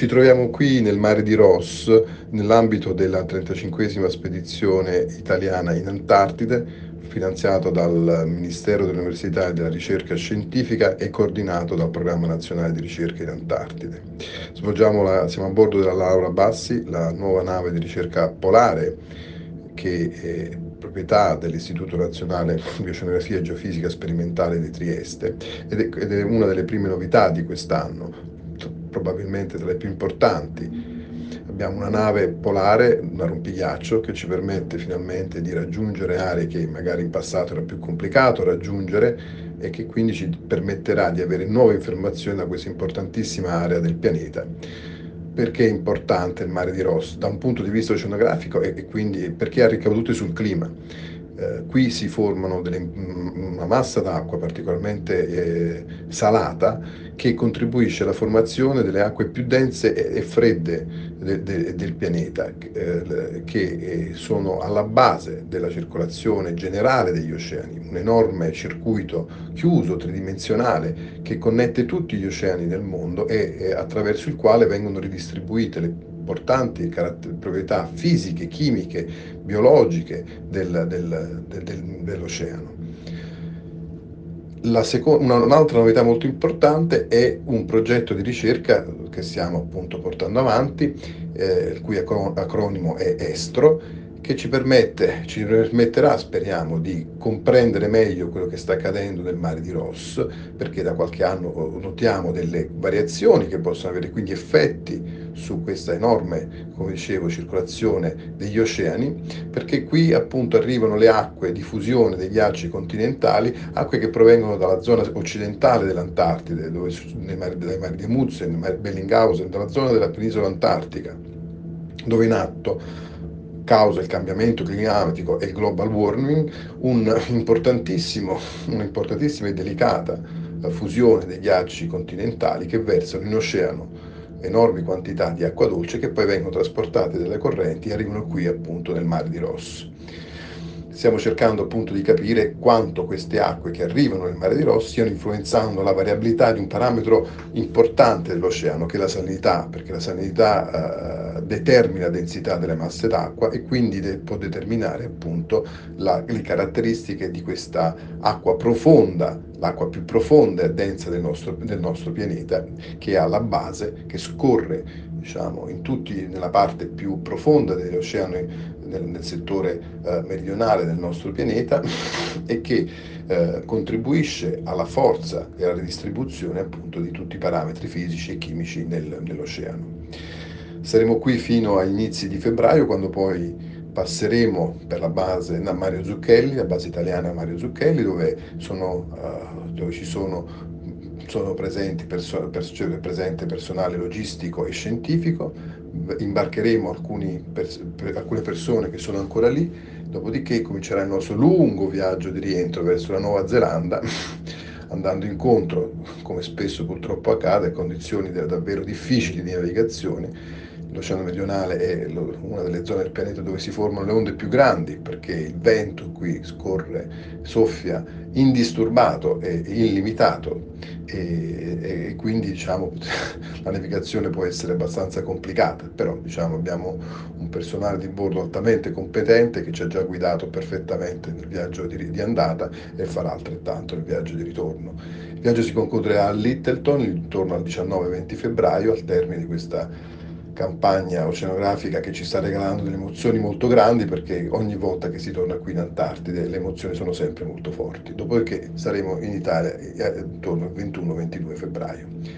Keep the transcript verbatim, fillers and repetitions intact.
Ci troviamo qui nel mare di Ross, nell'ambito della trentacinquesima spedizione italiana in Antartide, finanziato dal Ministero dell'Università e della Ricerca Scientifica e coordinato dal Programma Nazionale di Ricerca in Antartide. Svolgiamo la, siamo a bordo della Laura Bassi, la nuova nave di ricerca polare che è proprietà dell'Istituto Nazionale di Oceanografia e Geofisica Sperimentale di Trieste ed è, ed è una delle prime novità di quest'anno, probabilmente tra le più importanti. Abbiamo una nave polare, una rompighiaccio, che ci permette finalmente di raggiungere aree che magari in passato era più complicato raggiungere e che quindi ci permetterà di avere nuove informazioni da questa importantissima area del pianeta. Perché è importante il mare di Ross? Da un punto di vista oceanografico e, e quindi perché ha ricadute sul clima. Eh, qui si formano delle, una massa d'acqua particolarmente eh, salata che contribuisce alla formazione delle acque più dense e, e fredde de, de, del pianeta, eh, che eh, sono alla base della circolazione generale degli oceani, un enorme circuito chiuso, tridimensionale, che connette tutti gli oceani del mondo e, e attraverso il quale vengono ridistribuite le importanti proprietà fisiche, chimiche, biologiche del, del, del, dell'oceano. La seconda, un'altra novità molto importante è un progetto di ricerca che stiamo appunto portando avanti, eh, il cui acronimo è ESTRO, che ci permette, ci permetterà, speriamo, di comprendere meglio quello che sta accadendo nel mare di Ross, perché da qualche anno notiamo delle variazioni che possono avere quindi effetti su questa enorme, come dicevo, circolazione degli oceani, perché qui appunto arrivano le acque di fusione dei ghiacci continentali, acque che provengono dalla zona occidentale dell'Antartide, dove, nei mari, dai mari di Amundsen, Bellinghausen, dalla zona della penisola antartica, dove è in atto, causa il cambiamento climatico e il global warming, un importantissimo, un'importantissima e delicata fusione dei ghiacci continentali che versano in oceano enormi quantità di acqua dolce che poi vengono trasportate dalle correnti e arrivano qui appunto nel mare di Ross. Stiamo cercando appunto di capire quanto queste acque che arrivano nel mare di Ross stiano influenzando la variabilità di un parametro importante dell'oceano, che è la salinità, perché la salinità eh, determina la densità delle masse d'acqua e quindi de- può determinare appunto la, le caratteristiche di questa acqua profonda, l'acqua più profonda e densa del nostro, del nostro pianeta, che ha la base, che scorre, diciamo, in tutti, nella parte più profonda dell'oceano, nel, nel settore eh, meridionale del nostro pianeta e che eh, contribuisce alla forza e alla ridistribuzione appunto di tutti i parametri fisici e chimici nel, nell'oceano. Saremo qui fino agli inizi di febbraio, quando poi passeremo per la base da Mario Zucchelli, la base italiana Mario Zucchelli, dove, sono, uh, dove ci sono sono presenti perso- per- presente personale logistico e scientifico. Imbarcheremo alcuni pers- per- alcune persone che sono ancora lì, dopodiché comincerà il nostro lungo viaggio di rientro verso la Nuova Zelanda, andando incontro, come spesso purtroppo accade, a condizioni davvero difficili di navigazione. L'Oceano Meridionale è una delle zone del pianeta dove si formano le onde più grandi, perché il vento qui scorre, soffia indisturbato e illimitato e, e quindi diciamo la navigazione può essere abbastanza complicata, però diciamo abbiamo un personale di bordo altamente competente che ci ha già guidato perfettamente nel viaggio di, di andata e farà altrettanto nel viaggio di ritorno. Il viaggio si concluderà a Lyttelton intorno al diciannove venti febbraio, al termine di questa campagna oceanografica che ci sta regalando delle emozioni molto grandi, perché ogni volta che si torna qui in Antartide le emozioni sono sempre molto forti. Dopodiché saremo in Italia intorno al ventuno ventidue febbraio.